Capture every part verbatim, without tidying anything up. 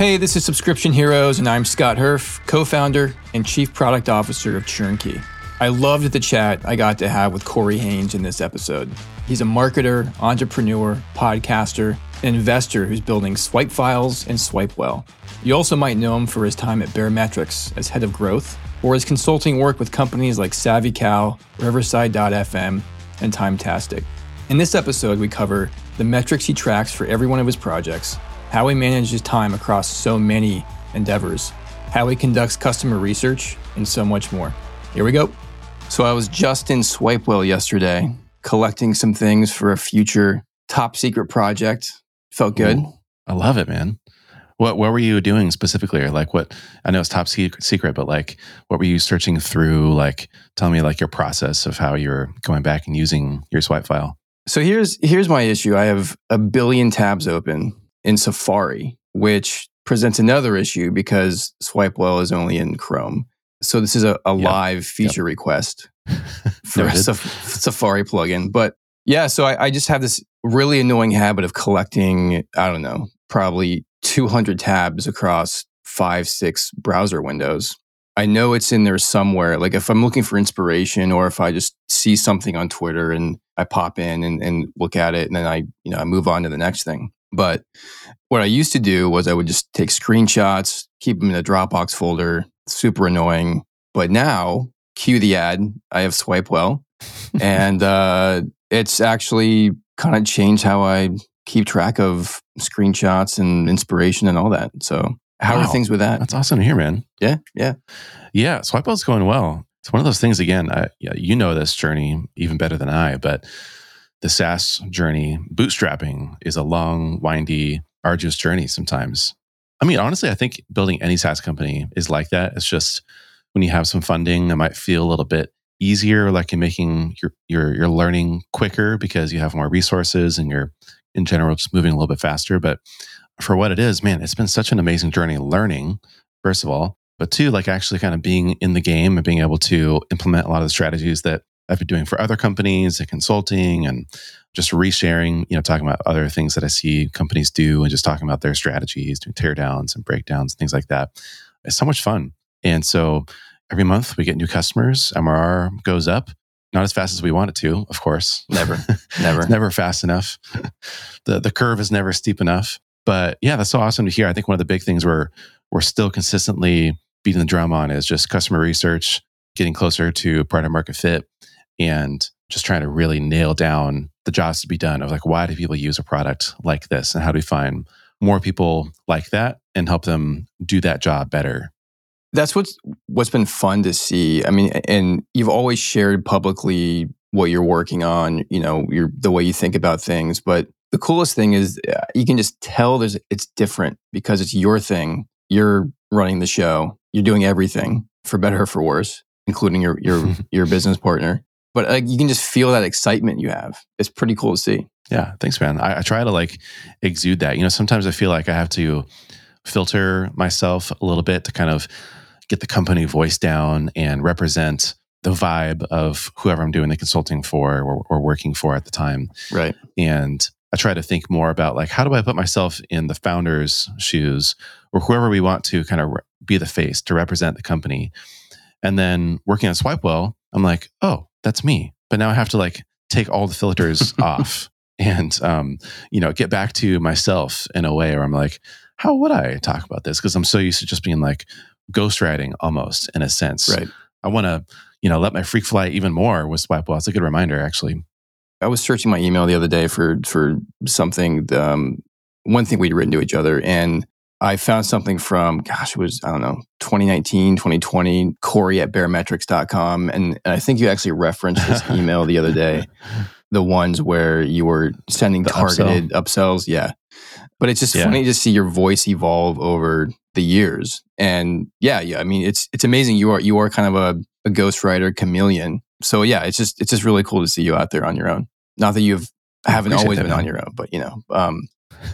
Hey, this is Subscription Heroes, and I'm Scott Herf, co-founder and chief product officer of ChurnKey. I loved the chat I got to have with Corey Haines in this episode. He's a marketer, entrepreneur, podcaster, and investor who's building Swipe Files and Swipewell. You also might know him for his time at Baremetrics as head of growth, or his consulting work with companies like SavvyCal, Riverside dot f m, and Timetastic. In this episode, we cover the metrics he tracks for every one of his projects, how he manages time across so many endeavors, how he conducts customer research, and so much more. Here we go. So I was just in Swipewell yesterday, collecting some things for a future top secret project. Felt good. Ooh, I love it, man. What what were you doing specifically? Or like what, I know it's top secret, secret, but like what were you searching through? Like tell me like your process of how you're going back and using your swipe file. So here's here's my issue. I have a billion tabs open in Safari, which presents another issue because Swipewell is only in Chrome. So this is a, a yep. live feature yep. request for a Saf- Safari plugin. But yeah, so I, I just have this really annoying habit of collecting, I don't know, probably two hundred tabs across five, six browser windows. I know it's in there somewhere. Like if I'm looking for inspiration, or if I just see something on Twitter and I pop in and, and look at it, and then I, you know, I move on to the next thing. But what I used to do was I would just take screenshots, keep them in a Dropbox folder. Super annoying. But now, cue the ad. I have Swipewell, and uh, it's actually kind of changed how I keep track of screenshots and inspiration and all that. So how wow. are things with that? That's awesome to hear, man. Yeah, yeah. Yeah, Swipewell's going well. It's one of those things, again, I, you know this journey even better than I, but the SaaS journey, bootstrapping is a long, windy, arduous journey sometimes. I mean, honestly, I think building any SaaS company is like that. It's just when you have some funding, it might feel a little bit easier, like you're making your your your learning quicker because you have more resources and you're in general just moving a little bit faster. But for what it is, man, it's been such an amazing journey learning, first of all, but two, like actually kind of being in the game and being able to implement a lot of the strategies that I've been doing for other companies and consulting and just resharing, you know, talking about other things that I see companies do and just talking about their strategies, doing teardowns and breakdowns, things like that. It's so much fun. And so every month we get new customers, M R R goes up, not as fast as we want it to, of course. Never, never. It's never fast enough. the The curve is never steep enough. But yeah, that's so awesome to hear. I think one of the big things we're, we're still consistently beating the drum on is just customer research, getting closer to product market fit, and just trying to really nail down the jobs to be done of like, why do people use a product like this? And how do we find more people like that and help them do that job better? That's what's what's been fun to see. I mean, and you've always shared publicly what you're working on, you know, your the way you think about things. But the coolest thing is uh, you can just tell there's it's different because it's your thing. You're running the show. You're doing everything, for better or for worse, including your your your business partner. But like, you can just feel that excitement you have. It's pretty cool to see. Yeah, thanks, man. I, I try to like exude that. You know, sometimes I feel like I have to filter myself a little bit to kind of get the company voice down and represent the vibe of whoever I'm doing the consulting for or, or working for at the time. Right. And I try to think more about like, how do I put myself in the founder's shoes or whoever we want to kind of re- be the face to represent the company. And then working on Swipewell, I'm like, oh, that's me. But now I have to like take all the filters off and, um, you know, get back to myself in a way where I'm like, how would I talk about this? Because I'm so used to just being like ghostwriting almost in a sense. Right. I want to, you know, let my freak fly even more with Swipewell. It's a good reminder, actually. I was searching my email the other day for for something, um, one thing we'd written to each other, and I found something from, gosh, it was, I don't know, twenty nineteen, twenty twenty, Corey at baremetrics dot com. And, and I think you actually referenced this email the other day, the ones where you were sending the targeted upsell. upsells. Yeah. But it's just yeah. funny to see your voice evolve over the years. And yeah, yeah, I mean, it's it's amazing. You are you are kind of a, a ghostwriter chameleon. So yeah, it's just it's just really cool to see you out there on your own. Not that you've haven't always that, been man. on your own, but you know, um,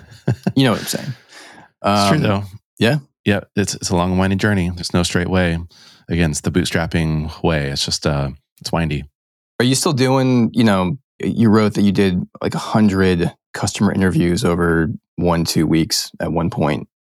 you know what I'm saying. Um, it's true though. Yeah. Yeah. It's it's a long and winding journey. There's no straight way. Again, it's the bootstrapping way. It's just uh it's windy. Are you still doing, you know, you wrote that you did like a hundred customer interviews over one, two weeks at one point.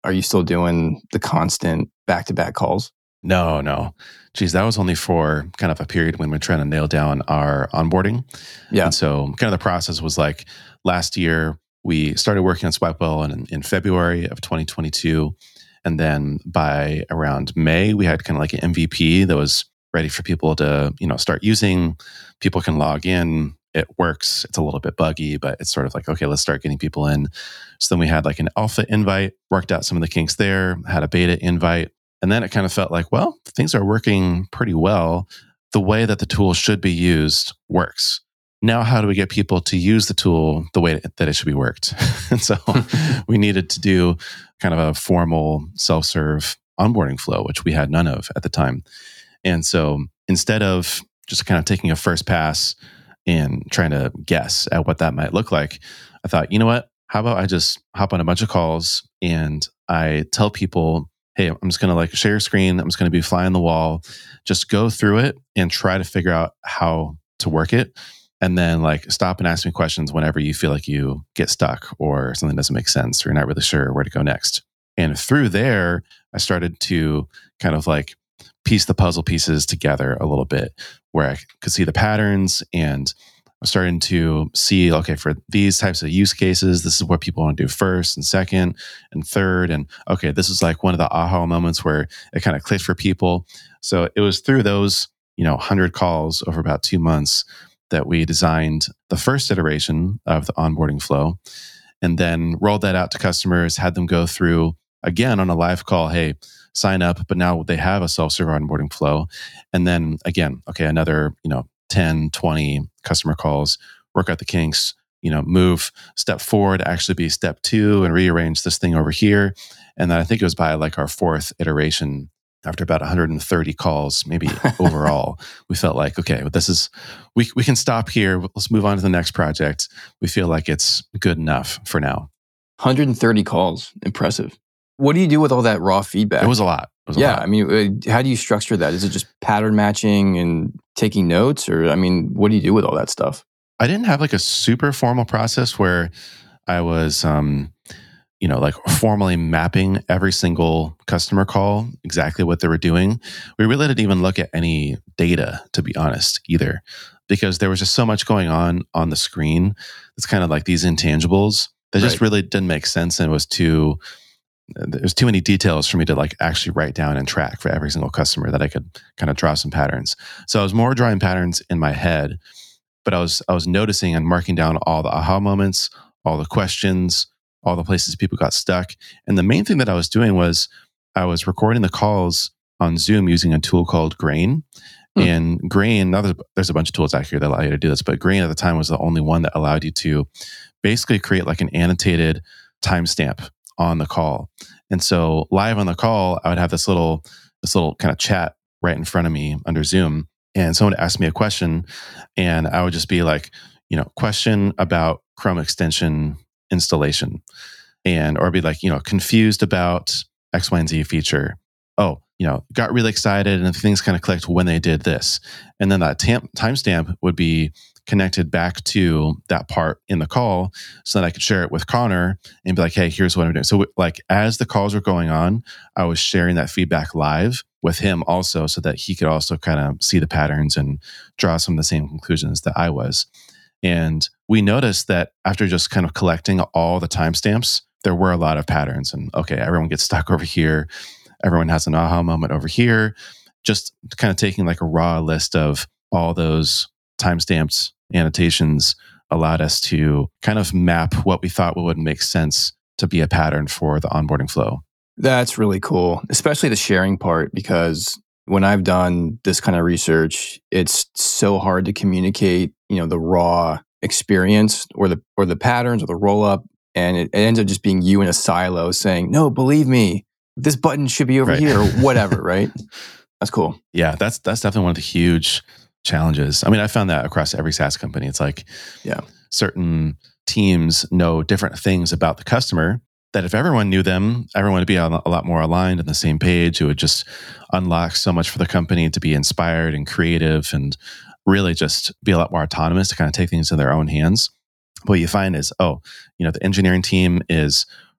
are you still doing the constant back-to-back calls? No, no. Geez, that was only for kind of a period when we're trying to nail down our onboarding. Yeah. And so kind of the process was like last year, we started working on SwipeWell in, in February of twenty twenty-two. And then by around May, we had kind of like an M V P that was ready for people to, you know, start using. People can log in. It works. It's a little bit buggy, but it's sort of like, okay, let's start getting people in. So then we had like an alpha invite, worked out some of the kinks there, had a beta invite. And then it kind of felt like, well, things are working pretty well. The way that the tool should be used works. Now, how do we get people to use the tool the way that it should be worked? And so we needed to do kind of a formal self-serve onboarding flow, which we had none of at the time. And so instead of just kind of taking a first pass and trying to guess at what that might look like, I thought, you know what? How about I just hop on a bunch of calls and I tell people, hey, I'm just going to like share a screen. I'm just going to be fly on the wall. Just go through it and try to figure out how to work it. And then like stop and ask me questions whenever you feel like you get stuck or something doesn't make sense or you're not really sure where to go next. And through there, I started to kind of like piece the puzzle pieces together a little bit where I could see the patterns and I'm starting to see, okay, for these types of use cases, this is what people want to do first and second and third. And okay, this is like one of the aha moments where it kind of clicked for people. So it was through those, you know, one hundred calls over about two months that we designed the first iteration of the onboarding flow and then rolled that out to customers, had them go through again on a live call, hey, sign up, but now they have a self-serve onboarding flow. And then again, okay, another, you know, ten, twenty customer calls, work out the kinks, you know, move step forward, actually be step two and rearrange this thing over here. And then I think it was by like our fourth iteration, after about one hundred thirty calls, maybe overall, we felt like, okay, this is, we we can stop here. Let's move on to the next project. We feel like it's good enough for now. one hundred thirty calls. Impressive. What do you do with all that raw feedback? It was a lot. It was a yeah. lot. I mean, how do you structure that? Is it just pattern matching and taking notes? Or, I mean, what do you do with all that stuff? I didn't have like a super formal process where I was, um, you know, like formally mapping every single customer call, exactly what they were doing. We really didn't even look at any data, to be honest, either, because there was just so much going on on the screen. It's kind of like these intangibles that just Right. really didn't make sense. And it was too, there's too many details for me to like actually write down and track for every single customer that I could kind of draw some patterns. So I was more drawing patterns in my head, but I was, I was noticing and marking down all the aha moments, all the questions, all the places people got stuck. And the main thing that I was doing was I was recording the calls on Zoom using a tool called Grain. Hmm. And Grain, now there's, there's a bunch of tools out here that allow you to do this, but Grain at the time was the only one that allowed you to basically create like an annotated timestamp on the call. And so live on the call, I would have this little, this little kind of chat right in front of me under Zoom. And someone would ask me a question and I would just be like, you know, question about Chrome extension installation, and or be like, you know, confused about X, Y, and Z feature. Oh, you know, got really excited and things kind of clicked when they did this. And then that tam- timestamp would be connected back to that part in the call so that I could share it with Connor and be like, hey, here's what I'm doing. So like as the calls were going on, I was sharing that feedback live with him also so that he could also kind of see the patterns and draw some of the same conclusions that I was. And we noticed that after just kind of collecting all the timestamps, there were a lot of patterns. And okay, everyone gets stuck over here. Everyone has an aha moment over here. Just kind of taking like a raw list of all those timestamps, annotations allowed us to kind of map what we thought would make sense to be a pattern for the onboarding flow. That's really cool, especially the sharing part, because when I've done this kind of research, it's so hard to communicate, you know, the raw experience or the or the patterns or the roll up, and it, it ends up just being you in a silo saying, "No, believe me, this button should be over right. here," or whatever. Right? That's cool. Yeah, that's that's definitely one of the huge challenges. I mean, I found that across every SaaS company. It's like, yeah, certain teams know different things about the customer that if everyone knew them, everyone would be on a lot more aligned on the same page. It would just unlock so much for the company to be inspired and creative and really just be a lot more autonomous to kind of take things in their own hands. What you find is, oh, you know, the engineering team is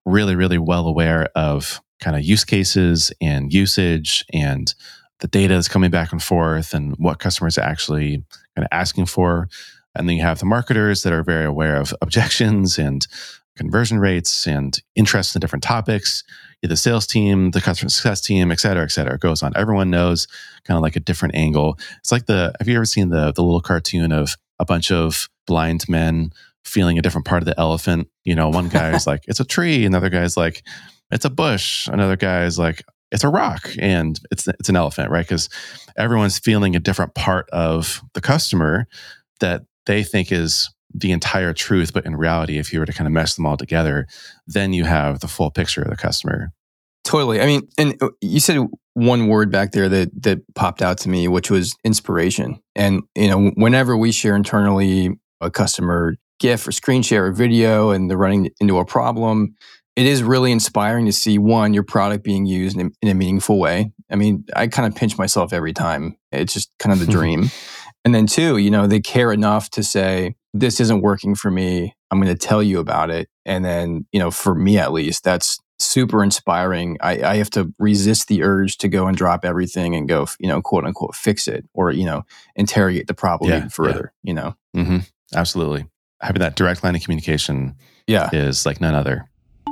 really, really well aware of kind of use cases and usage and the data that's coming back and forth and what customers are actually kind of asking for. And then you have the marketers that are very aware of objections and conversion rates and interest in different topics. You have the sales team, the customer success team, et cetera, et cetera. It goes on. Everyone knows kind of like a different angle. It's like the, have you ever seen the the little cartoon of a bunch of blind men feeling a different part of the elephant? You know, one guy's like, it's a tree. Another guy's like, it's a bush. Another guy's like, it's a rock. And it's it's an elephant, right? Because everyone's feeling a different part of the customer that they think is the entire truth. But in reality, if you were to kind of mesh them all together, then you have the full picture of the customer. Totally. I mean, and you said one word back there that that popped out to me, which was inspiration. And, you know, whenever we share internally a customer GIF or screen share or video and they're running into a problem, it is really inspiring to see, one, your product being used in, in a meaningful way. I mean, I kind of pinch myself every time. It's just kind of the dream. And then two, you know, they care enough to say, this isn't working for me. I'm going to tell you about it. And then, you know, for me at least, that's super inspiring. I, I have to resist the urge to go and drop everything and go, you know, quote unquote, fix it or, you know, interrogate the problem yeah, even further, yeah. you know? Mm-hmm. Absolutely. Having that direct line of communication yeah. is like none other.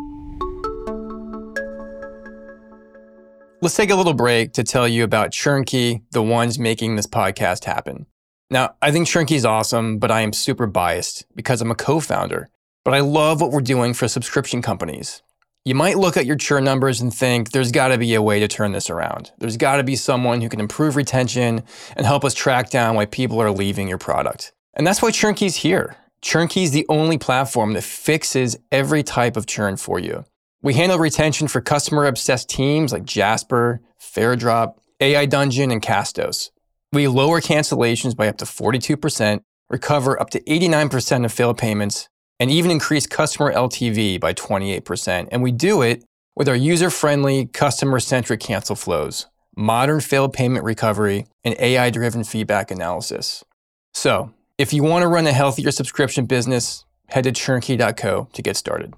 Let's take a little break to tell you about ChurnKey, the ones making this podcast happen. Now, I think ChurnKey is awesome, but I am super biased because I'm a co-founder. But I love what we're doing for subscription companies. You might look at your churn numbers and think there's got to be a way to turn this around. There's got to be someone who can improve retention and help us track down why people are leaving your product. And that's why ChurnKey's here. ChurnKey is the only platform that fixes every type of churn for you. We handle retention for customer-obsessed teams like Jasper, Fairdrop, A I Dungeon, and Castos. We lower cancellations by up to forty-two percent, recover up to eighty-nine percent of failed payments, and even increase customer L T V by twenty-eight percent. And we do it with our user-friendly, customer-centric cancel flows, modern failed payment recovery, and A I-driven feedback analysis. So, if you want to run a healthier subscription business, head to churnkey dot co to get started.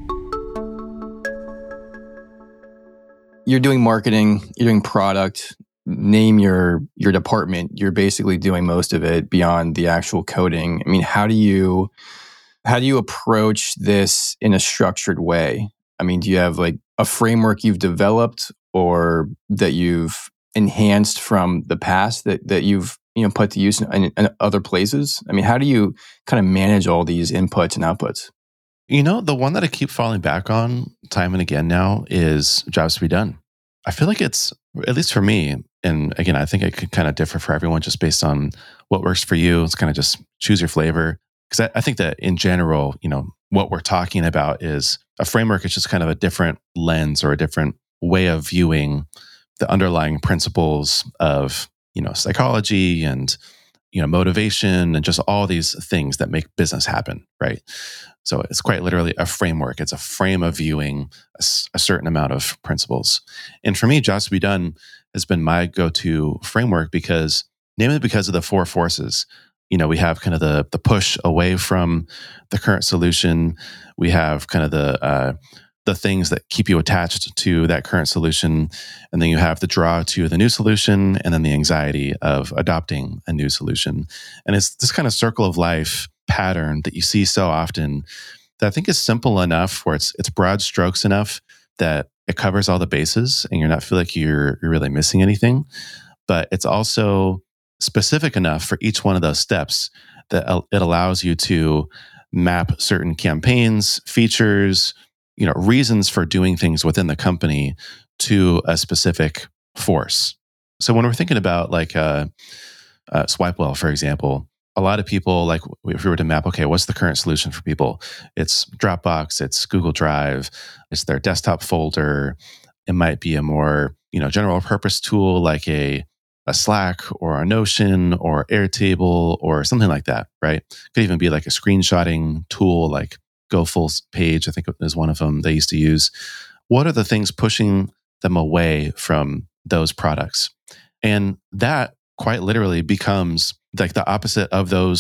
You're doing marketing, you're doing product, name your your department, you're basically doing most of it beyond the actual coding. I mean, how do you how do you approach this in a structured way? I mean, do you have like a framework you've developed or that you've enhanced from the past that that you've, you know, put to use in, in other places? I mean, how do you kind of manage all these inputs and outputs? You know, the one that I keep falling back on time and again now is Jobs to be done. I feel like it's, at least for me, and again, I think it could kind of differ for everyone just based on what works for you. It's kind of just choose your flavor. Because I, I think that in general, you know, what we're talking about is a framework is just kind of a different lens or a different way of viewing the underlying principles of, you know, psychology and, you know, motivation and just all these things that make business happen, right? So it's quite literally a framework. It's a frame of viewing a, a certain amount of principles. And for me, Jobs to be done has been my go-to framework because, namely because of the four forces. You know, we have kind of the the push away from the current solution. We have kind of the uh, the things that keep you attached to that current solution. And then you have the draw to the new solution and then the anxiety of adopting a new solution. And it's this kind of circle of life pattern that you see so often that I think is simple enough where it's it's broad strokes enough that it covers all the bases and you're not feel like you're you're really missing anything. But it's also specific enough for each one of those steps that it allows you to map certain campaigns, features, you know, reasons for doing things within the company to a specific force. So when we're thinking about like uh, uh, SwipeWell, for example, a lot of people, like if we were to map, okay, what's the current solution for people? It's Dropbox, it's Google Drive, it's their desktop folder. It might be a more, you know, general purpose tool like a a Slack or a Notion or Airtable or something like that, right? Could even be like a screenshotting tool like GoFullPage, I think is one of them they used to use. What are the things pushing them away from those products? And that quite literally becomes like the opposite of those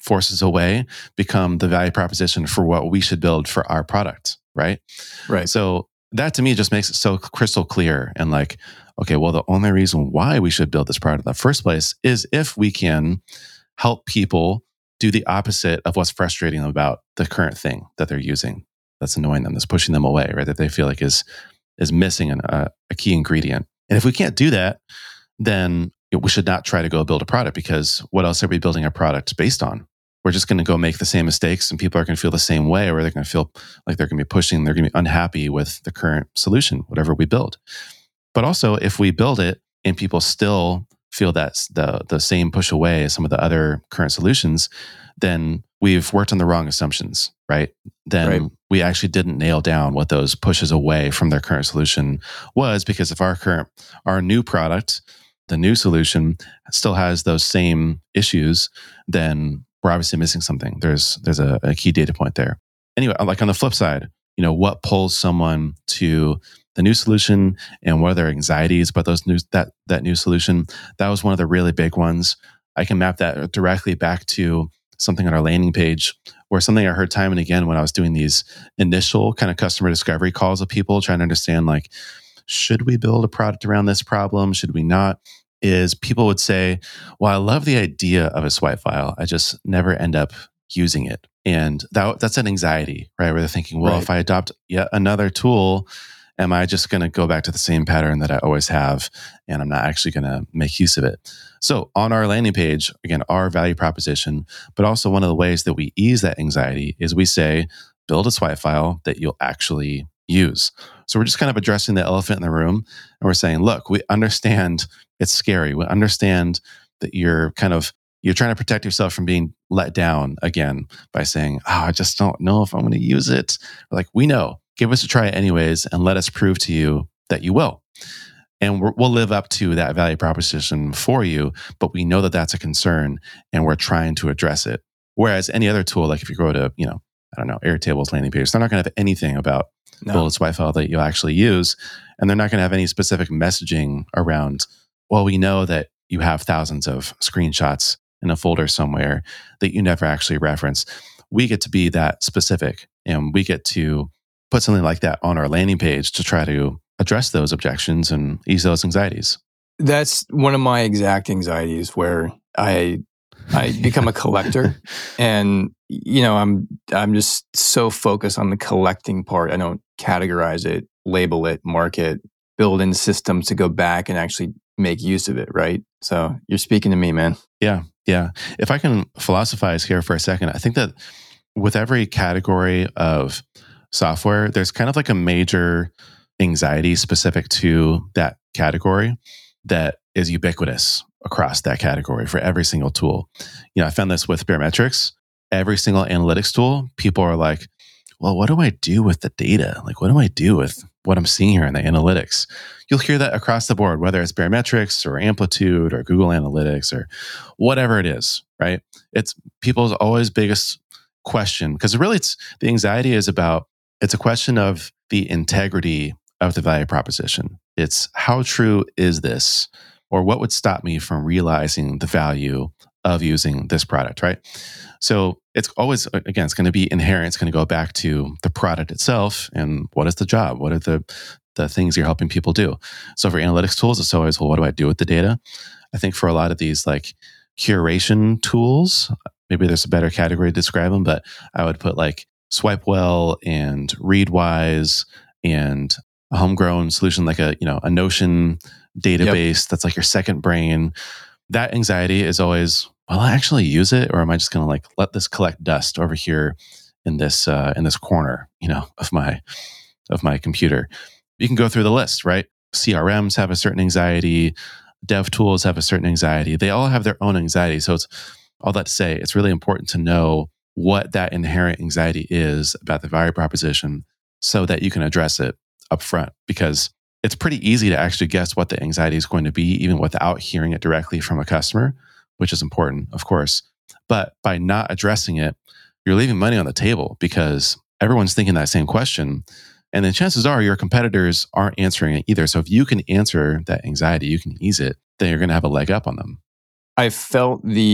forces away become the value proposition for what we should build for our product, right? Right. So that to me just makes it so crystal clear and like, okay, well, the only reason why we should build this product in the first place is if we can help people do the opposite of what's frustrating them about the current thing that they're using, that's annoying them, that's pushing them away, right? That they feel like is is missing an, uh, a key ingredient. And if we can't do that, then we should not try to go build a product, because what else are we building a product based on? We're just going to go make the same mistakes, and people are going to feel the same way, or they're going to feel like they're going to be pushing, they're going to be unhappy with the current solution, whatever we build. But also, if we build it and people still feel that the the same push away as some of the other current solutions, then we've worked on the wrong assumptions, right? Then right. we actually didn't nail down what those pushes away from their current solution was, because if our current, our new product, the new solution still has those same issues, then we're obviously missing something. There's there's a, a key data point there. Anyway, like on the flip side, you know, what pulls someone to the new solution and what are their anxieties about those new that that new solution? That was one of the really big ones. I can map that directly back to something on our landing page, or something I heard time and again when I was doing these initial kind of customer discovery calls with people, trying to understand like, should we build a product around this problem? Should we not? Is people would say, well, I love the idea of a swipe file. I just never end up using it. And that that's an anxiety, right? Where they're thinking, well, right. if I adopt yet another tool, am I just going to go back to the same pattern that I always have, and I'm not actually going to make use of it? So on our landing page, again, our value proposition, but also one of the ways that we ease that anxiety is we say, build a swipe file that you'll actually use. So we're just kind of addressing the elephant in the room, and we're saying, look, we understand it's scary. We understand that you're kind of, you're trying to protect yourself from being let down again by saying, oh, I just don't know if I'm going to use it. We're like, we know. Give us a try anyways, and let us prove to you that you will. And we're, we'll live up to that value proposition for you, but we know that that's a concern, and we're trying to address it. Whereas any other tool, like if you go to, you know, I don't know, Airtable's landing page, they're not going to have anything about no. build a swipe file that you'll actually use. And they're not going to have any specific messaging around, well, we know that you have thousands of screenshots in a folder somewhere that you never actually reference. We get to be that specific, and we get to put something like that on our landing page to try to address those objections and ease those anxieties. That's one of my exact anxieties, where I I become a collector, and you know, I'm I'm just so focused on the collecting part. I don't categorize it, label it, mark it, build in systems to go back and actually make use of it, right? So you're speaking to me, man. Yeah, yeah. If I can philosophize here for a second, I think that with every category of software, there's kind of like a major anxiety specific to that category that is ubiquitous across that category for every single tool. You know, I found this with Barometrics. Every single analytics tool, people are like, well, what do I do with the data? Like, what do I do with what I'm seeing here in the analytics? You'll hear that across the board, whether it's Barometrics or Amplitude or Google Analytics or whatever it is, right? It's people's always biggest question, because really it's the anxiety is about, it's a question of the integrity of the value proposition. It's how true is this, or what would stop me from realizing the value of using this product, right? So it's always, again, it's going to be inherent. It's going to go back to the product itself and what is the job? What are the, the things you're helping people do? So for analytics tools, it's always, well, what do I do with the data? I think for a lot of these like curation tools, maybe there's a better category to describe them, but I would put like SwipeWell and Readwise and a homegrown solution like a, you know, a Notion database. Yep. That's like your second brain. That anxiety is always, will I actually use it, or am I just going to like let this collect dust over here in this uh, in this corner, you know, of my of my computer? You can go through the list, right? C R Ms have a certain anxiety, dev tools have a certain anxiety. They all have their own anxiety. So it's all that to say, it's really important to know what that inherent anxiety is about the value proposition so that you can address it up front, because it's pretty easy to actually guess what the anxiety is going to be, even without hearing it directly from a customer, which is important, of course. But by not addressing it, you're leaving money on the table, because everyone's thinking that same question. And then chances are your competitors aren't answering it either. So if you can answer that anxiety, you can ease it, then you're going to have a leg up on them. I felt the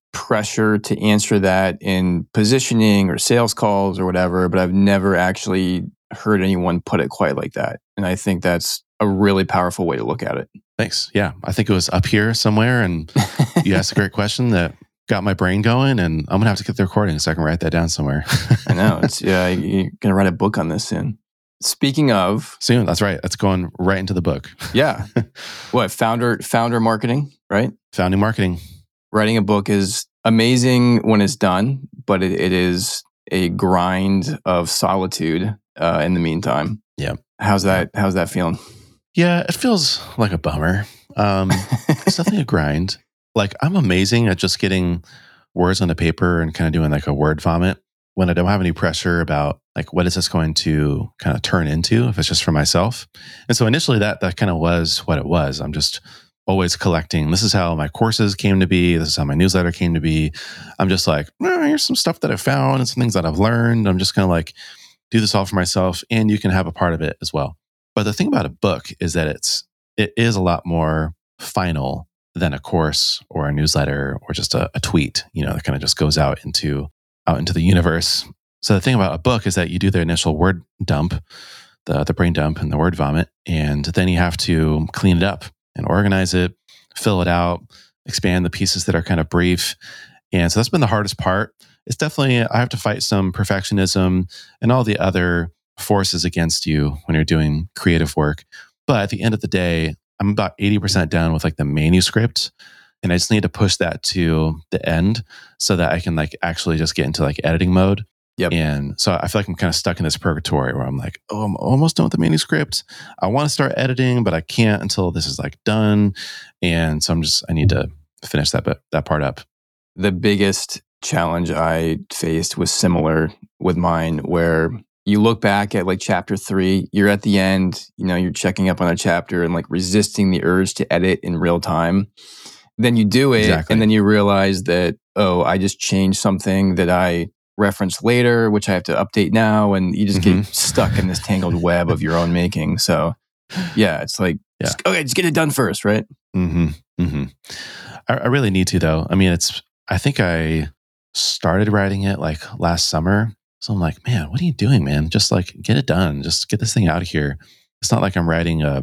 pressure to answer that in positioning or sales calls or whatever, but I've never actually heard anyone put it quite like that. And I think that's a really powerful way to look at it. Thanks. Yeah. I think it was up here somewhere, and you asked a great question that got my brain going, and I'm going to have to get the recording so I can write that down somewhere. I know. It's yeah, you're going to write a book on this soon. Speaking of... Soon. That's right. That's going right into the book. Yeah. What? Founder, founder marketing, right? Founding marketing. Writing a book is amazing when it's done, but it, it is a grind of solitude uh, in the meantime. Yeah. How's that? How's that feeling? Yeah, it feels like a bummer. Um, it's definitely a grind. Like, I'm amazing at just getting words on the paper and kind of doing like a word vomit when I don't have any pressure about like, what is this going to kind of turn into if it's just for myself? And so initially that that kind of was what it was. I'm just always collecting. This is how my courses came to be. This is how my newsletter came to be. I'm just like, oh, here's some stuff that I found and some things that I've learned. I'm just going to like do this all for myself, and you can have a part of it as well. But the thing about a book is that it's it is a lot more final than a course or a newsletter or just a, a tweet, you know, that kind of just goes out into out into the universe. So the thing about a book is that you do the initial word dump, the the brain dump and the word vomit, and then you have to clean it up and organize it, fill it out, expand the pieces that are kind of brief. And so that's been the hardest part. It's definitely, I have to fight some perfectionism and all the other forces against you when you're doing creative work. But at the end of the day, I'm about eighty percent done with like the manuscript. And I just need to push that to the end so that I can like actually just get into like editing mode. Yep. And so I feel like I'm kind of stuck in this purgatory where I'm like, oh, I'm almost done with the manuscript. I want to start editing, but I can't until this is like done. And so I'm just, I need to finish that bit, that part up. The biggest challenge I faced was similar with mine, where you look back at like chapter three, you're at the end, you know, you're checking up on a chapter and like resisting the urge to edit in real time. Then you do it, Exactly. and then you realize that, oh, I just changed something that I reference later, which I have to update now, and you just Mm-hmm. get stuck in this tangled web of your own making. So yeah, it's like, Yeah. just, okay, just get it done first, right? Mm-hmm. Mm-hmm. I, I really need to though. I mean, it's, I think I started writing it like last summer. So I'm like, man, what are you doing, man? Just like get it done. Just get this thing out of here. It's not like I'm writing a,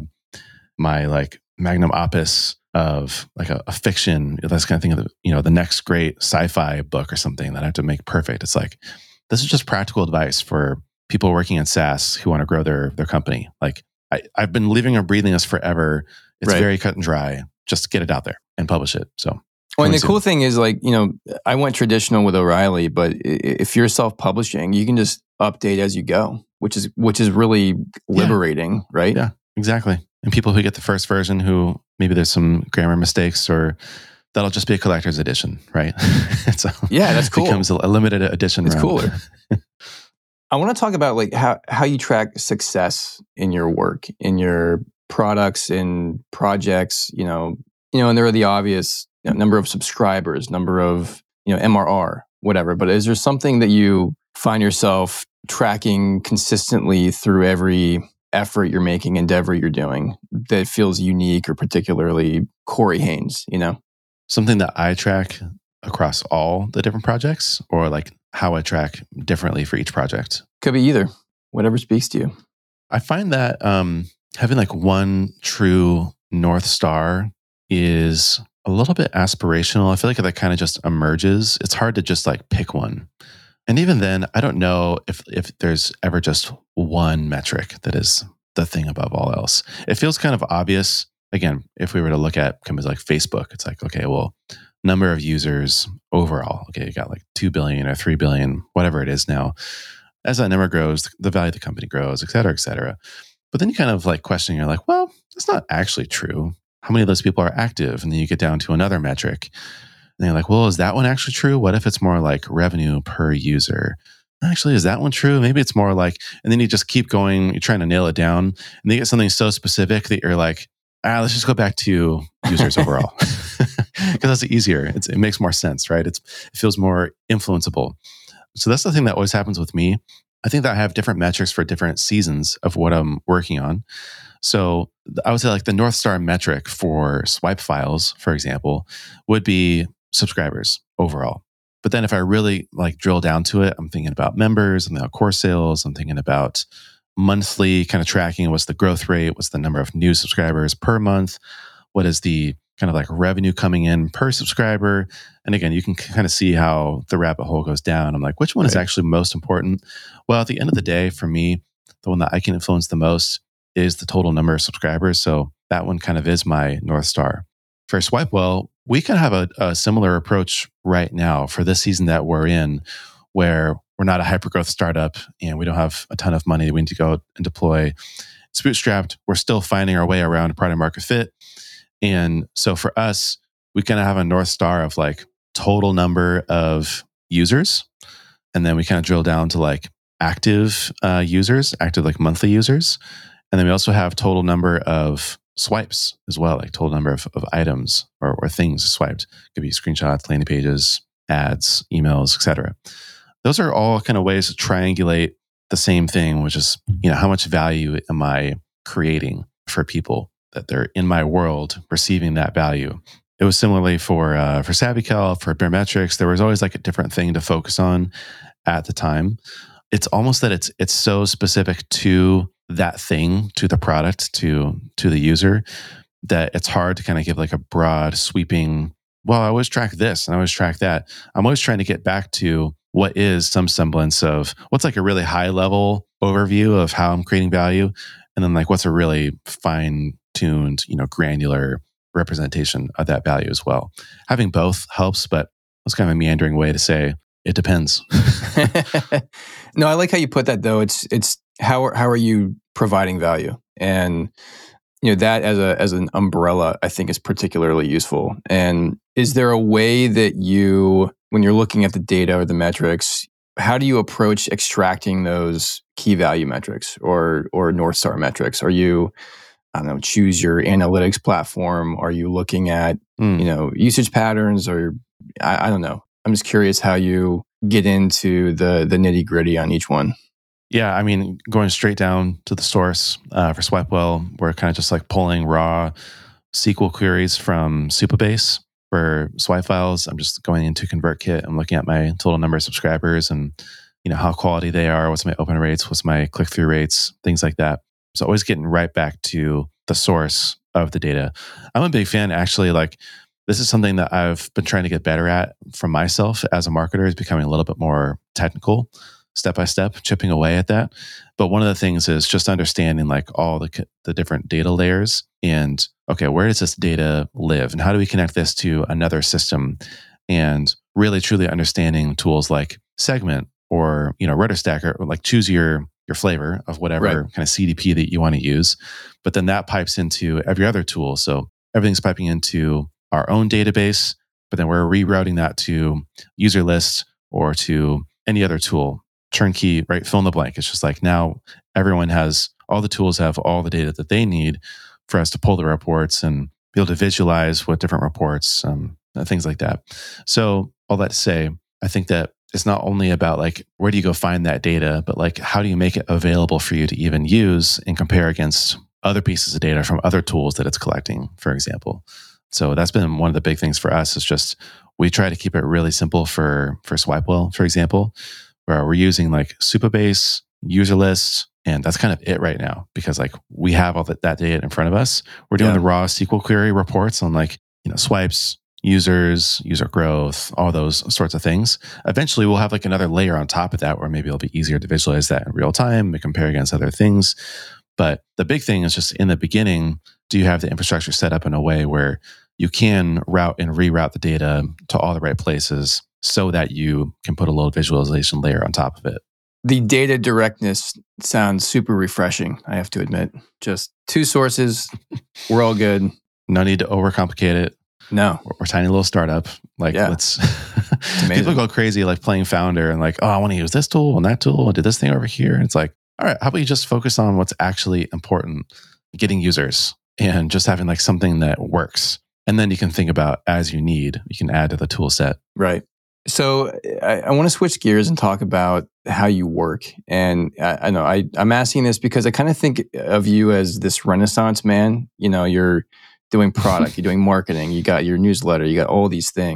my like magnum opus of like a, a fiction. That's kind of thing of the, you know, the next great sci-fi book or something that I have to make perfect. It's like, this is just practical advice for people working in SaaS who want to grow their, their company. Like I, I've been living and breathing this forever. It's Right. very cut and dry. Just get it out there and publish it. So, Well, and the coming cool thing is, like, you know, I went traditional with O'Reilly, but i- if you're self-publishing, you can just update as you go, which is which is really liberating, right? Yeah, exactly. And people who get the first version who maybe there's some grammar mistakes, or that'll just be a collector's edition, right? So Yeah, that's cool. It becomes a, a limited edition. It's round. cooler. I want to talk about like how how you track success in your work, in your products, in projects. You know, you know, and there are the obvious, you know, number of subscribers, number of, you know, M R R, whatever. But is there something that you find yourself tracking consistently through every effort you're making, endeavor you're doing, that feels unique or particularly Corey Haines? You know, Something that I track across all the different projects, or like how I track differently for each project. could be either. Whatever speaks to you. I find that um, having like one true North Star is a little bit aspirational. I feel like that kind of just emerges. It's hard to just like pick one. And even then, I don't know if if there's ever just one metric that is the thing above all else. It feels kind of obvious. Again, if we were to look at companies like Facebook, it's like, okay, well, number of users overall. Okay, you got like two billion or three billion, whatever it is now. As that number grows, the value of the company grows, et cetera, et cetera. But then you kind of like question, you're like, well, that's not actually true. How many of those people are active? And then you get down to another metric. And you're like, well, is that one actually true? What if it's more like revenue per user? Actually, is that one true? Maybe it's more like, and then you just keep going, you're trying to nail it down. And then you get something so specific that you're like, ah, let's just go back to users overall. Because that's easier. It's, it makes more sense, right? It's, it feels more influenceable. So that's the thing that always happens with me. I think that I have different metrics for different seasons of what I'm working on. So I would say like the North Star metric for Swipe Files, for example, would be subscribers. overall. But then if I really like drill down to it, I'm thinking about members, I'm thinking about core sales, I'm thinking about monthly kind of tracking. What's the growth rate? What's the number of new subscribers per month? What is the kind of like revenue coming in per subscriber? And again, you can kind of see how the rabbit hole goes down. I'm like, which one right. is actually most important? Well, at the end of the day, for me, the one that I can influence the most is the total number of subscribers. So that one kind of is my North Star. For SwipeWell, we kind of have a, a similar approach right now for this season that we're in, where we're not a hyper-growth startup and we don't have a ton of money that we need to go and deploy. It's bootstrapped. We're still finding our way around product market fit. And so for us, we kind of have a North Star of like total number of users. And then we kind of drill down to like active uh, users, active like monthly users. And then we also have total number of swipes as well, like total number of, of items or, or things swiped. Could be screenshots, landing pages, ads, emails, et cetera. Those are all kind of ways to triangulate the same thing, which is, you know, how much value am I creating for people that they're in my world receiving that value. It was similarly for uh, for SavvyCal, for Baremetrics. There was always like a different thing to focus on at the time. It's almost that it's it's so specific to that thing, to the product, to to the user, that it's hard to kind of give like a broad sweeping, well, I always track this and I always track that. I'm always trying to get back to what is some semblance of what's like a really high level overview of how I'm creating value. And then like what's a really fine tuned, you know, granular representation of that value as well. Having both helps, but it's kind of a meandering way to say it depends. No, I like how you put that though. It's it's how are, how are you providing value? And you know, that as a as an umbrella, I think is particularly useful. And is there a way that you, when you're looking at the data or the metrics, how do you approach extracting those key value metrics or or North Star metrics? Are you, I don't know, choose your analytics platform? Are you looking at mm. you know, usage patterns? Or I, I don't know. I'm just curious how you get into the the nitty gritty on each one. Yeah, I mean, going straight down to the source uh, for SwipeWell, we're kind of just like pulling raw S Q L queries from Supabase for swipe files. I'm just going into ConvertKit. I'm looking at my total number of subscribers and, you know, how quality they are. What's my open rates? What's my click through rates? Things like that. So always getting right back to the source of the data. I'm a big fan, actually. Like this is something that I've been trying to get better at for myself as a marketer, is becoming a little bit more technical. Step by step, chipping away at that. But one of the things is just understanding like all the the different data layers and, okay, where does this data live? And how do we connect this to another system? And really truly understanding tools like Segment or, you know, RudderStack, or like choose your your flavor of whatever right. kind of C D P that you want to use. But then that pipes into every other tool. So everything's piping into our own database, but then we're rerouting that to user lists or to any other tool. Turnkey, right? Fill in the blank. It's just like now everyone has, all the tools have all the data that they need for us to pull the reports and be able to visualize what different reports, um, things like that. So all that to say, I think that it's not only about like, where do you go find that data, but like, how do you make it available for you to even use and compare against other pieces of data from other tools that it's collecting, for example. So that's been one of the big things for us, is just, we try to keep it really simple for, for SwipeWell, for example, where we're using like Supabase, user lists, and that's kind of it right now, because like we have all that, that data in front of us. We're doing yeah. the raw S Q L query reports on like, you know, swipes, users, user growth, all those sorts of things. Eventually we'll have like another layer on top of that where maybe it'll be easier to visualize that in real time and compare against other things. But the big thing is just in the beginning, do you have the infrastructure set up in a way where you can route and reroute the data to all the right places so that you can put a little visualization layer on top of it? The data directness sounds super refreshing, I have to admit. Just two sources, we're all good. No need to overcomplicate it. No. We're, we're a tiny little startup. Like, yeah. let's... People go crazy like playing founder and like, oh, I want to use this tool and that tool and do this thing over here. And it's like, all right, how about you just focus on what's actually important, getting users and just having like something that works. And then you can think about, as you need, you can add to the tool set. Right. So I, I want to switch gears and talk about how you work. And I, I know I, I'm asking this because I kind of think of you as this Renaissance man. You know, you're doing product, you're doing marketing, you got your newsletter, you got all these things.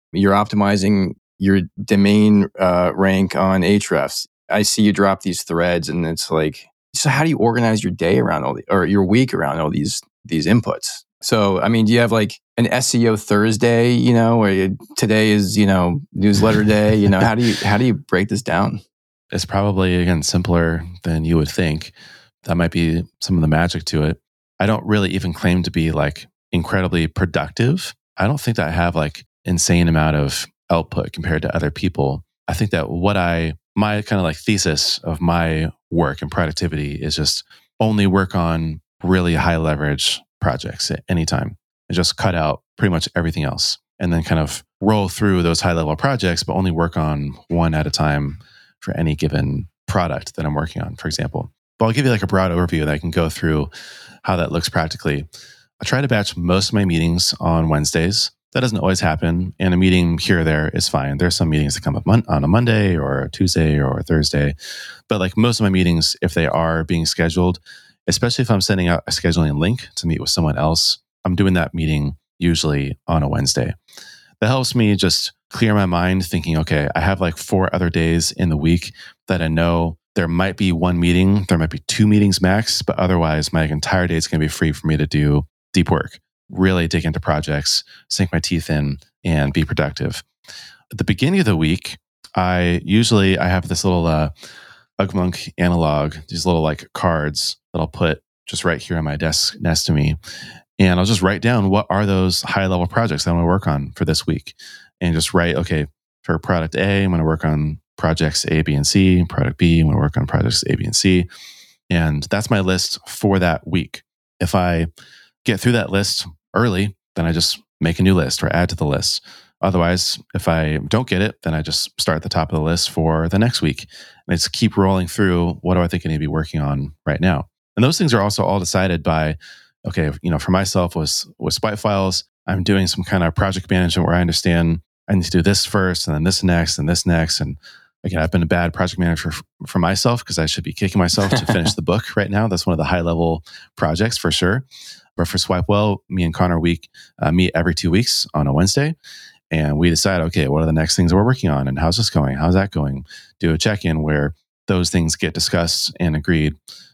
You're optimizing your domain uh, rank on Ahrefs. I see you drop these threads, and it's like, so how do you organize your day around all the, or your week around all these these inputs? So, I mean, do you have like an S E O Thursday, you know, where you, today is, you know, newsletter day? You know, how do you how do you break this down? It's probably, again, simpler than you would think. That might be some of the magic to it. I don't really even claim to be like incredibly productive. I don't think that I have like insane amount of output compared to other people. I think that what I, my kind of like thesis of my work and productivity is just only work on really high leverage projects at any time and just cut out pretty much everything else. And then kind of roll through those high level projects, but only work on one at a time for any given product that I'm working on, for example. But I'll give you like a broad overview that I can go through how that looks practically. I try to batch most of my meetings on Wednesdays. That doesn't always happen. And a meeting here or there is fine. There's some meetings that come up mon- on a Monday or a Tuesday or a Thursday. But like most of my meetings, if they are being scheduled, especially if I'm sending out a scheduling link to meet with someone else, I'm doing that meeting usually on a Wednesday. That helps me just clear my mind thinking, okay, I have like four other days in the week that I know there might be one meeting, there might be two meetings max, but otherwise my entire day is going to be free for me to do deep work, really dig into projects, sink my teeth in, and be productive. At the beginning of the week, I usually, I have this little uh, UgMonk analog, these little like cards that I'll put just right here on my desk next to me. And I'll just write down what are those high level projects that I want to work on for this week. And just write, okay, for product A, I'm going to work on projects A, B, and C. Product B, I'm going to work on projects A, B, and C. And that's my list for that week. If I get through that list early, then I just make a new list or add to the list. Otherwise, if I don't get it, then I just start at the top of the list for the next week. And I just keep rolling through, what do I think I need to be working on right now? And those things are also all decided by, okay, you know, for myself with, with Spite Files, I'm doing some kind of project management where I understand I need to do this first and then this next and this next. And again, I've been a bad project manager for, for myself because I should be kicking myself to finish the book right now. That's one of the high level projects for sure. But for Swipe Well, me and Connor Week uh, meet every two weeks on a Wednesday. And we decide, okay, what are the next things we're working on? And how's this going? How's that going? Do a check-in where those things get discussed and agreed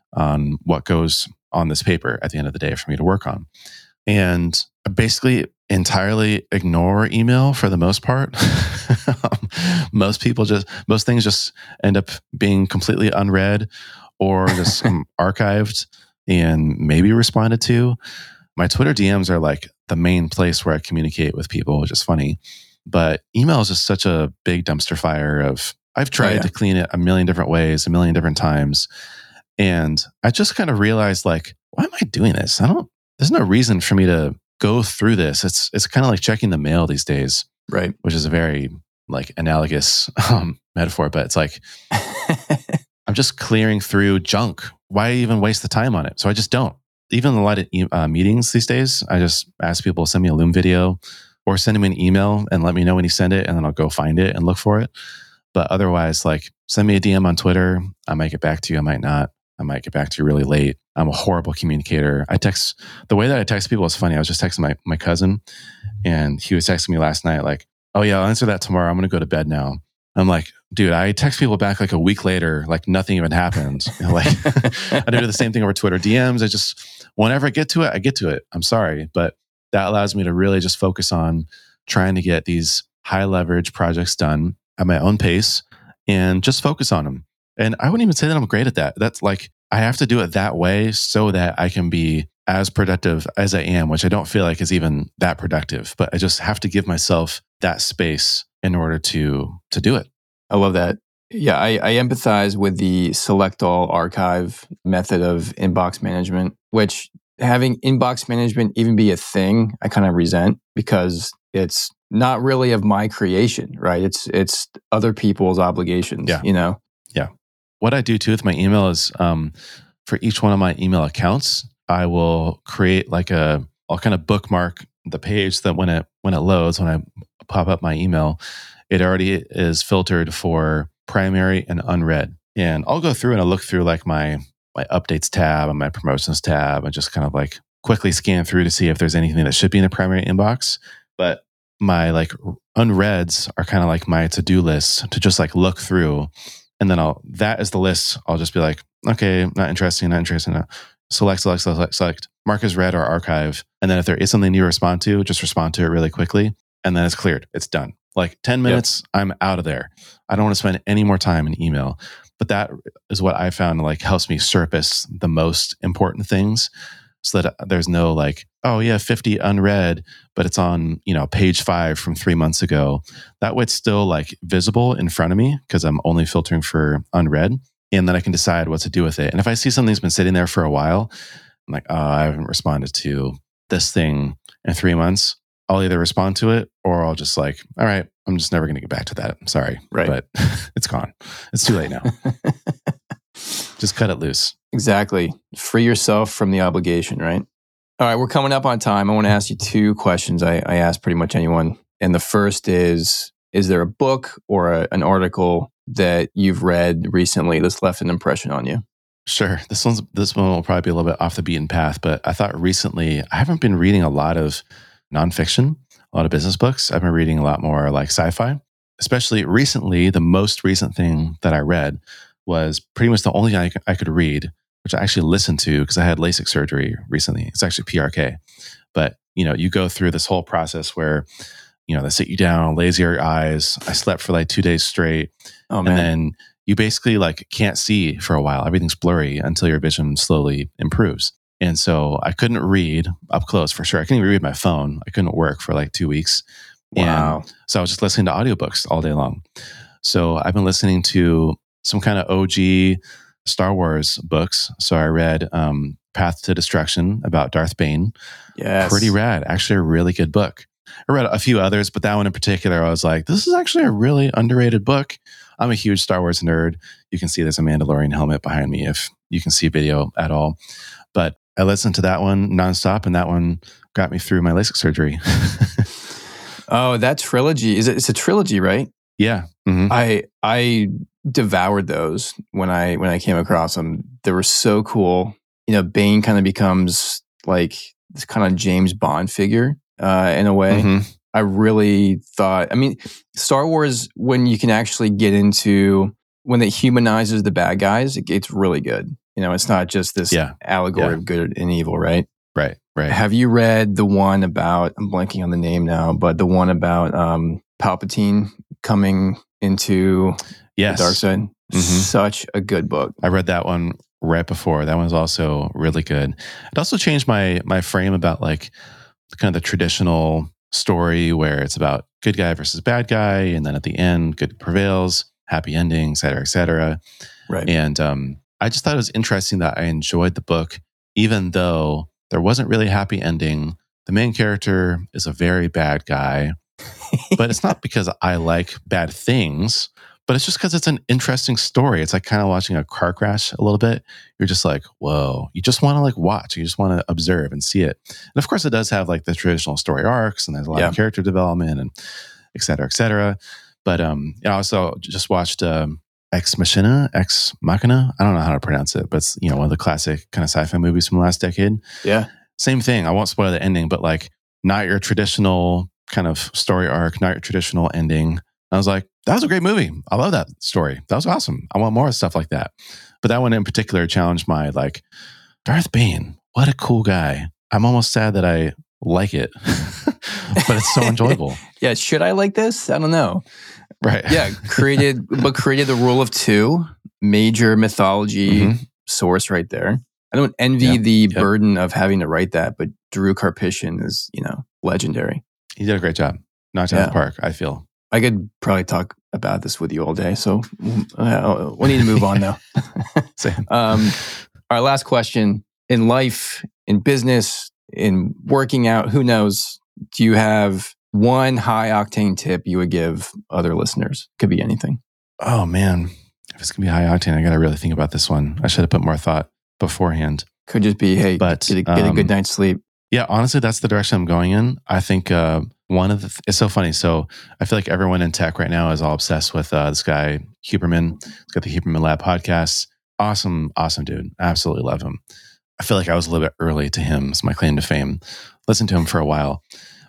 on what goes on this paper at the end of the day for me to work on. And basically entirely ignore email for the most part. Most people just, most things just end up being completely unread or just um, archived and maybe responded to. My Twitter D Ms are like the main place where I communicate with people, which is funny. But email is just such a big dumpster fire of, I've tried oh, yeah. to clean it a million different ways, a million different times. And I just kind of realized like, why am I doing this? I don't, there's no reason for me to go through this. It's it's kind of like checking the mail these days. Right. Which is a very like analogous um, metaphor, but it's like, I'm just clearing through junk. Why even waste the time on it? So I just don't. Even a lot of uh, meetings these days, I just ask people to send me a Loom video or send me an email and let me know when you send it, and then I'll go find it and look for it. But otherwise, like send me a D M on Twitter. I might get back to you. I might not. I might get back to you really late. I'm a horrible communicator. I text, the way that I text people is funny. I was just texting my, my cousin and he was texting me last night like, oh yeah, I'll answer that tomorrow. I'm going to go to bed now. I'm like, dude, I text people back like a week later, like nothing even happened. You know, like I do the same thing over Twitter D Ms. I just, whenever I get to it, I get to it. I'm sorry. But that allows me to really just focus on trying to get these high leverage projects done at my own pace and just focus on them. And I wouldn't even say that I'm great at that. That's like, I have to do it that way so that I can be as productive as I am, which I don't feel like is even that productive, but I just have to give myself that space in order to, to do it. I love that. Yeah, I, I empathize with the select all archive method of inbox management, which having inbox management even be a thing, I kind of resent because it's not really of my creation, right? It's, it's other people's obligations, yeah. you know? Yeah. What I do too with my email is um, for each one of my email accounts, I will create like a, I'll kind of bookmark the page that when it when it loads, when I pop up my email, it already is filtered for primary and unread. And I'll go through and I'll look through like my my updates tab and my promotions tab and just kind of like quickly scan through to see if there's anything that should be in the primary inbox. But my like unreads are kind of like my to-do list to just like look through. And then I'll, that is the list. I'll just be like, okay, not interesting, not interesting. No. Select, select, select, select, mark as read or archive. And then if there is something you respond to, just respond to it really quickly. And then it's cleared. It's done. Like ten minutes, yep. I'm out of there. I don't want to spend any more time in email. But that is what I found like helps me surface the most important things so that there's no like, oh yeah, fifty unread, but it's on, you know, page five from three months ago. That way it's still like visible in front of me because I'm only filtering for unread. And then I can decide what to do with it. And if I see something's been sitting there for a while, I'm like, oh, I haven't responded to this thing in three months. I'll either respond to it or I'll just like, all right, I'm just never going to get back to that. I'm sorry. Right. But it's gone. It's too late now. Just cut it loose. Exactly. Free yourself from the obligation, right? All right, we're coming up on time. I want to ask you two questions I, I ask pretty much anyone. And the first is, is there a book or a, an article that you've read recently that's left an impression on you? Sure. This one's this one will probably be a little bit off the beaten path, but I thought recently, I haven't been reading a lot of nonfiction, a lot of business books. I've been reading a lot more like sci-fi. Especially recently, the most recent thing that I read was pretty much the only thing I, c- I could read, which I actually listened to because I had LASIK surgery recently. It's actually P R K. But, you know, you go through this whole process where, you know, they sit you down, laser your eyes. I slept for like two days straight. Oh, man. And then you basically like can't see for a while. Everything's blurry until your vision slowly improves. And so I couldn't read up close for sure. I couldn't even read my phone. I couldn't work for like two weeks. Wow. And so I was just listening to audiobooks all day long. So I've been listening to some kind of O G Star Wars books. So I read um, Path to Destruction about Darth Bane. Yes. Pretty rad. Actually, a really good book. I read a few others, but that one in particular, I was like, this is actually a really underrated book. I'm a huge Star Wars nerd. You can see there's a Mandalorian helmet behind me if you can see video at all. But I listened to that one nonstop, and that one got me through my LASIK surgery. Oh, that trilogy. Is it, it's a trilogy, right? Yeah. Mm-hmm. I I devoured those when I when I came across them. They were so cool. You know, Bane kind of becomes like this kind of James Bond figure uh, in a way. Mm-hmm. I really thought, I mean, Star Wars, when you can actually get into, when it humanizes the bad guys, it, it's really good. You know, it's not just this yeah. allegory yeah. of good and evil, right? Right, right. Have you read the one about, I'm blanking on the name now, but the one about um, Palpatine coming into yes. the dark side? Mm-hmm. Such a good book. I read that one right before. That one was also really good. It also changed my my frame about like kind of the traditional story where it's about good guy versus bad guy, and then at the end, good prevails, happy ending, et cetera, et cetera. Right. And um, I just thought it was interesting that I enjoyed the book, even though there wasn't really a happy ending. The main character is a very bad guy, but it's not because I like bad things, but it's just because it's an interesting story. It's like kind of watching a car crash a little bit. You're just like, whoa, you just want to like watch. You just want to observe and see it. And of course it does have like the traditional story arcs, and there's a lot yeah. of character development and et cetera, et cetera. But um, I also just watched um, Ex Machina, Ex Machina. I don't know how to pronounce it, but it's, you know, one of the classic kind of sci-fi movies from the last decade. Yeah. Same thing. I won't spoil the ending, but like not your traditional kind of story arc, not your traditional ending. I was like, that was a great movie. I love that story. That was awesome. I want more stuff like that. But that one in particular challenged my like, Darth Bane, what a cool guy. I'm almost sad that I like it, but it's so enjoyable. Yeah. Should I like this? I don't know. Right. Yeah. Created, but created the rule of two, major mythology mm-hmm. source right there. I don't envy yep. the yep. burden of having to write that, but Drew Karpyshyn is, you know, legendary. He did a great job. Knocked it out of the park, I feel. I could probably talk about this with you all day, so uh, we need to move on now. Same. Um, our last question: in life, in business, in working out, who knows? Do you have one high octane tip you would give other listeners? Could be anything. Oh man, if it's gonna be high octane, I gotta really think about this one. I should have put more thought beforehand. Could just be, hey, but, get, a, get um, a good night's sleep. Yeah, honestly, that's the direction I'm going in. I think uh, one of the, th- it's so funny. So I feel like everyone in tech right now is all obsessed with uh, this guy, Huberman. He's got the Huberman Lab podcast. Awesome, awesome dude. Absolutely love him. I feel like I was a little bit early to him. It's my claim to fame. Listened to him for a while.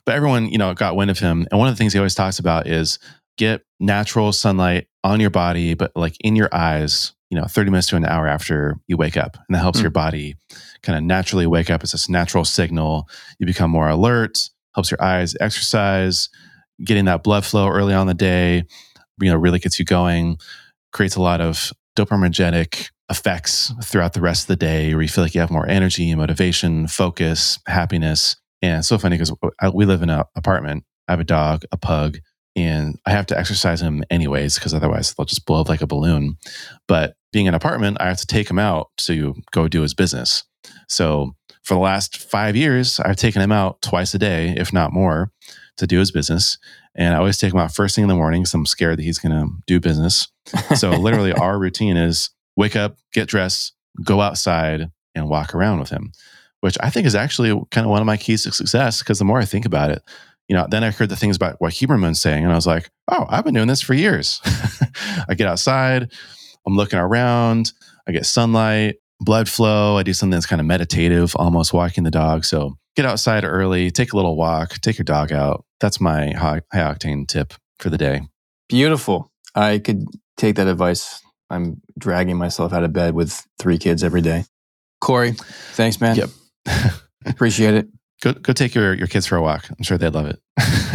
But everyone, you know, got wind of him. And one of the things he always talks about is get natural sunlight on your body, but like in your eyes, you know, thirty minutes to an hour after you wake up. And that helps mm. your body kind of naturally wake up. It's this natural signal. You become more alert, helps your eyes exercise, getting that blood flow early on in the day, you know, really gets you going, creates a lot of dopaminergic effects throughout the rest of the day where you feel like you have more energy, motivation, focus, happiness. And it's so funny because we live in an apartment. I have a dog, a pug, and I have to exercise him anyways because otherwise they'll just blow up like a balloon. But being in an apartment, I have to take him out to go do his business. So for the last five years, I've taken him out twice a day, if not more, to do his business. And I always take him out first thing in the morning because I'm scared that he's going to do business. So literally our routine is wake up, get dressed, go outside and walk around with him, which I think is actually kind of one of my keys to success because the more I think about it, you know, then I heard the things about what Huberman's saying and I was like, oh, I've been doing this for years. I get outside, I'm looking around, I get sunlight, blood flow. I do something that's kind of meditative, almost walking the dog. So get outside early, take a little walk, take your dog out. That's my high, high octane tip for the day. Beautiful. I could take that advice. I'm dragging myself out of bed with three kids every day. Corey, thanks, man. Yep. Appreciate it. Go go take your, your kids for a walk. I'm sure they'd love it.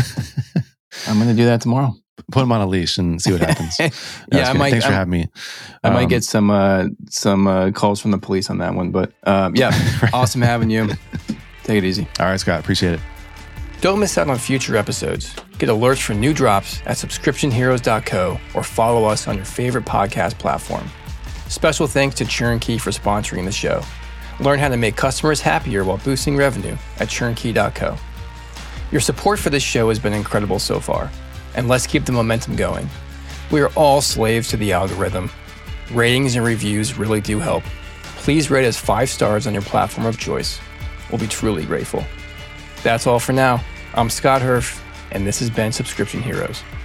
I'm going to do that tomorrow. Put them on a leash and see what happens. yeah, I might, Thanks for I'm, having me. I um, might get some uh, some uh, calls from the police on that one. But um, yeah, right. Awesome having you. Take it easy. All right, Scott. Appreciate it. Don't miss out on future episodes. Get alerts for new drops at subscription heroes dot co or follow us on your favorite podcast platform. Special thanks to ChurnKey for sponsoring the show. Learn how to make customers happier while boosting revenue at churn key dot co. Your support for this show has been incredible so far, and let's keep the momentum going. We are all slaves to the algorithm. Ratings and reviews really do help. Please rate us five stars on your platform of choice. We'll be truly grateful. That's all for now. I'm Scott Hirsch, and this has been Subscription Heroes.